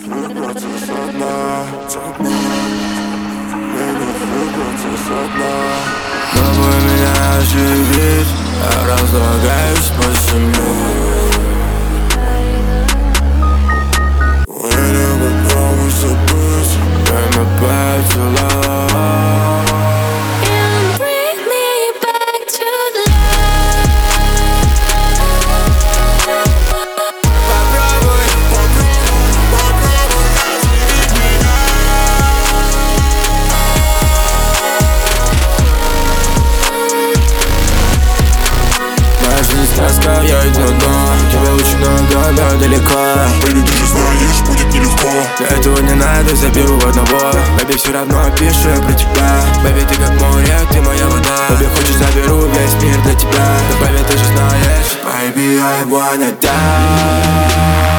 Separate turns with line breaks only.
выбраться со дна. Мне не выбраться со дна. Попробуй меня оживить, я разлагаюсь по земле. Или попробуй забыть, время поцеловать. Тоска, я иду на дно. Тебя очень много, да, далеко.
Baby, ты же знаешь, будет нелегко.
Для этого не надо, заберу одного. Baby, все равно пишу я про тебя. Baby, ты как море, ты моя вода. Baby, хочешь, заберу весь мир для тебя. Да, baby, ты же знаешь. Baby, I wanna die.